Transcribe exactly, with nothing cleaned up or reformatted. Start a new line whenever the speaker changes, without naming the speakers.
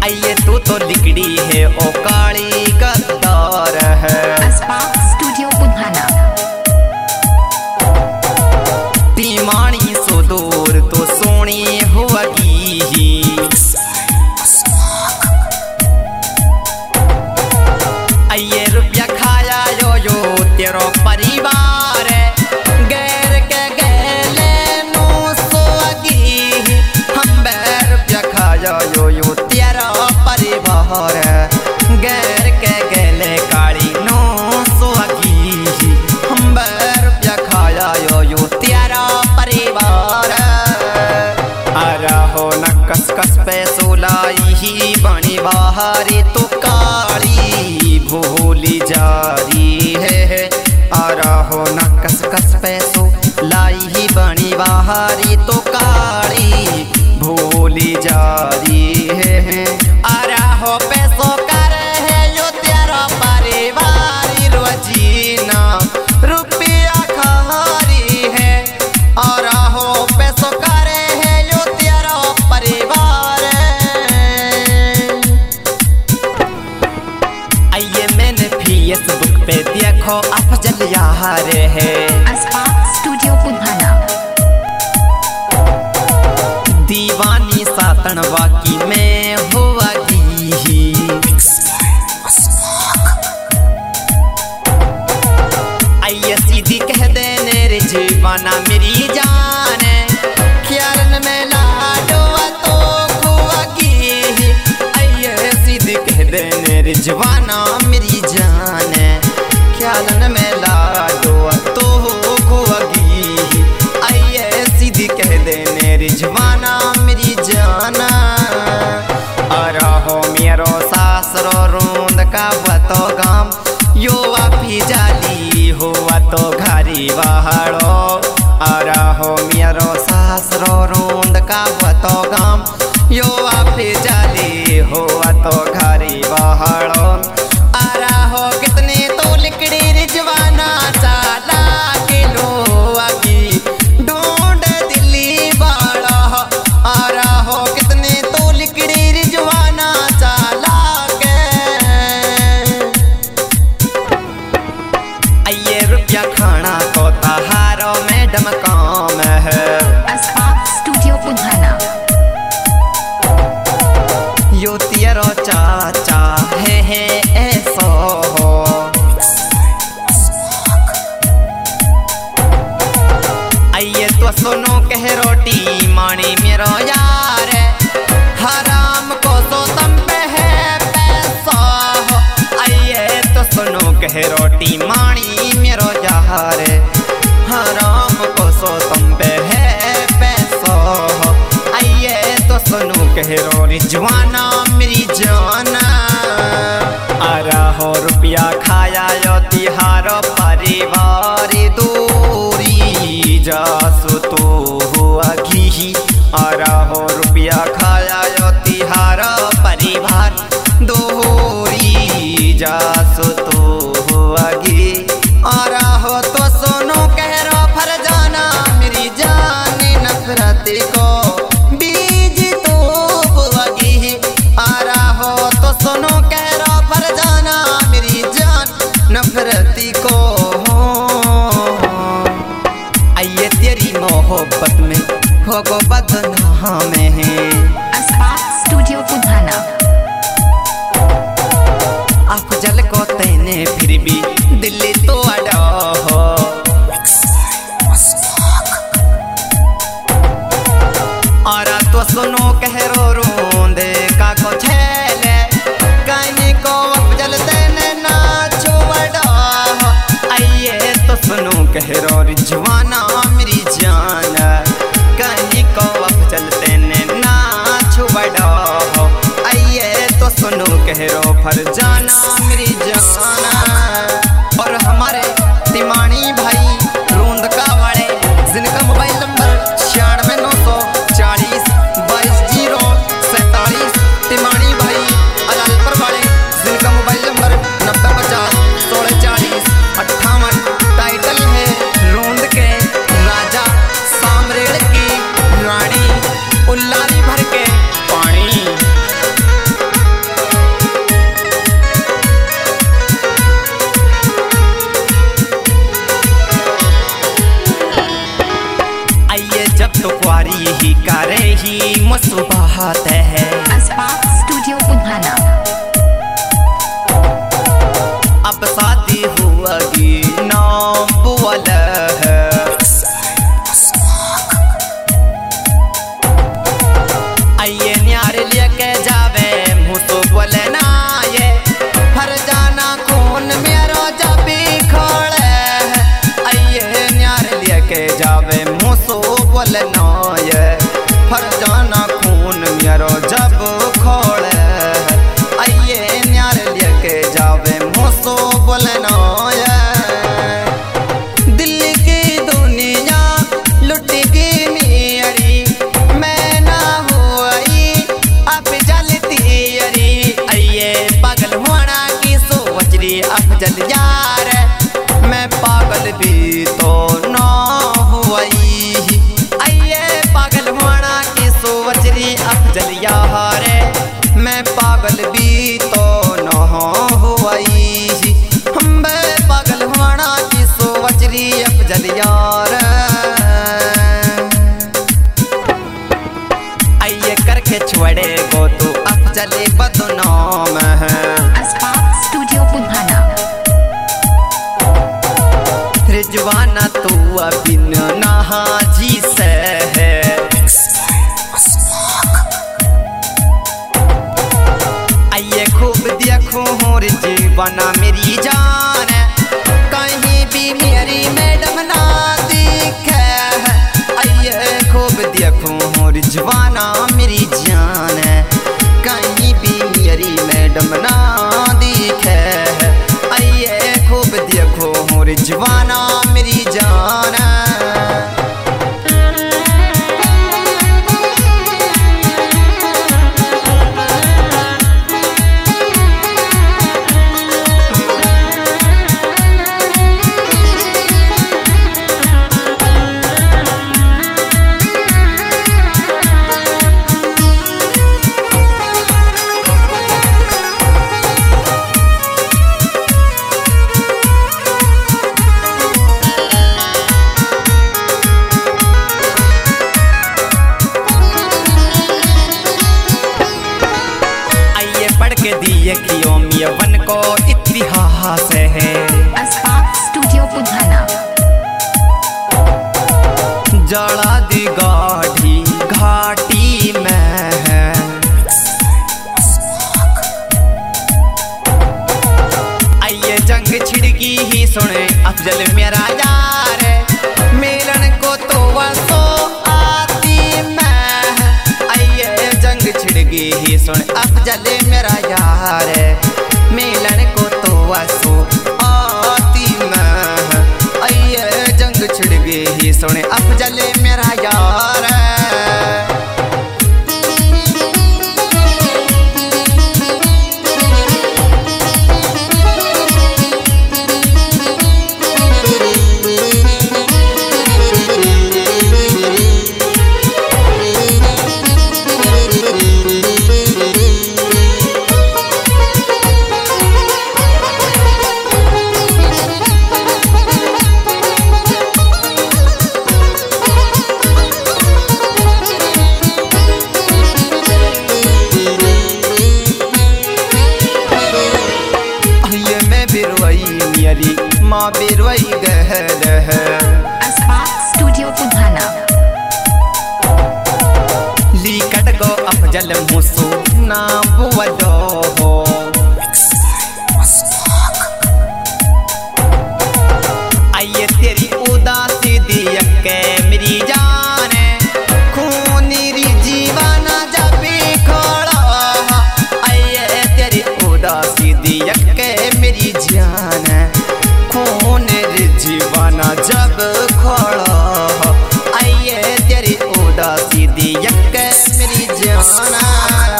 आइए तू तो लिकड़ी है ओ काली गद्दार है।
अस्पाक स्टूडियो बुधाना।
तीमाणी सो दूर तो सोनी होगी। आइए रुपया खाया यो यो तेरो परिवार गैर के गैले नो सोगी। हम बैर रुपया खाया यो यो तेरा परिवार गैर के गैले काली नो सोगी। हम बैर रुपया खाया यो यो तेरा परिवार। अरा हो न कस कस पैसो लाई ही बनी बाहरी तो काली भूली जारी है। आरा हो न कस कस पैसो लाई ही बनी बाहरी तो काली भूली जारी है। आरा हो पैसो कर है यो तेरा परिवार रोजीना रुपया खारी है। आरा हो पैसो कर है यो तेरा परिवार। आइए मैंने फेसबुक पे देखो अफजल यार है।
अस्पाक स्टूडियो बुधाना।
दीवानी सातनवा की मैं होगी। आइए सीधी कह देने रे जीवाना मेरी जान ख्याल में लाडो तो खुआगी। आइए सीधी कह देने रे जवाना मेरी जान ख्याल में लाडो तो खुआगी। आइए सीधी कह देने रे जवाना मेरी जाना। अरा हो मेरो सासरो रोंद का तो गाम यो वापी जाली हुआ तो घरी बहाड़ो। अरा हो मेरो सासरो रोंद का तो गाम यो वापी जाली हुआ तो घरी बहाड़ो। अरा हो कितने तो लिकड़ी रिजवाना चाला किलो आगी ढूंढ दिल्ली बाड़ा। अरा हो कितने तो लिकड़ी रिजवाना चाला के। आइए रुपया खाना को तहारो मैडम काम है।
अस्पाक स्टूडियो बुधाना।
यो तेरो चाचा है, है ऐसो हो। आइए तो सुनो कह रोटी मानी मेरो यार हराम को सो तम पे है पैसा हो। आइए तो सुनो कह रोटी मानी मेरो यार हराम को सो तम पे है पैसा हो। आइए तो सुनो कह रो रिजवाना मेरी जाना। अरा हो रुपया खाया यो तिहारो परिवार दूरी जासु तो हुआगी। अरा हो रुपया खाया यो तिहारो परिवार दूरी जासु तो हुआगी। अरा हो तो सुनो कह रो फरजाना मेरी जान नफरत को बीज तो हुआगी। अरा हो तो सुनो कह रो फरजाना मेरी जान नफरती को। आइए तेरी मोहब्बत में होगो बदनाम है।
अस्पाक स्टूडियो बुधाना।
अफजल को तेने फिर भी दिल्ली तो अड़ा हो। आरा तो सुनो कह रो रोंदे का को छेले कहीं को अफजल तेने ना छोड़ा हो। आइए तो सुनो कह रो रिजवाना मेरी जान कहीं को अफजल तेने ना छोड़ा हो। आइए तो सुनो कह रो फरजाना मेरी जाना। और हमारे तिमानी भाई रोंद का वाले जिनका मोबाइल नंबर छियानवे नौ सौ चालीस बाईस जीरो सैतालीस। तिमानी भाई अलालपुर वाले जिनका मोबाइल नंबर नब्बे पचास सोलह चालीस अट्ठावन। टाइटल है रोंद के राजा सामरेड़ की रानी उल्लारी भर के पानी। जले बदनाम है।
अस्पाक स्टूडियो पुधाना।
रिजवाना तू बिन नहा जी से है। आइए खूब देखो हो रिजवाना मेरी जान, कहीं भी मेरी मैडम ना दिखे। आइए खूब देखो हो रिजवाना मेरी जान, कहीं भी मेरी मैडम ना दिखे। आइए खूब देखो हो रिजवाना मेरी जान। दिए यवन को इतिहास है।
अस्पाक स्टूडियो पुधाना।
जड़ा दी गाढ़ी घाटी में है। आइए जंग छिड़की ही सुने अफजल मेरा यार, मिलन को तो वसो आती मैं। आइए जंग छिड़की ही सुने अफजल मेरा यार, मिलन को तो वसो आती मैं। आइए जंग छिड़की ही सुने अफजल मेरा यार। माँ बिरवई गहल है।
अस्पाक स्टूडियो पुधाना।
लीकट गो अफजल मुसो ना बुवलो हो। आइए तेरी उदासी दिया के मेरी जान, खूनी री जीवाना जब खड़ा। आइए तेरी उदासी दिया के मेरी जान, खून रिजवाना जब खड़ा। आइए तेरी उदासी दिया के मेरी जान।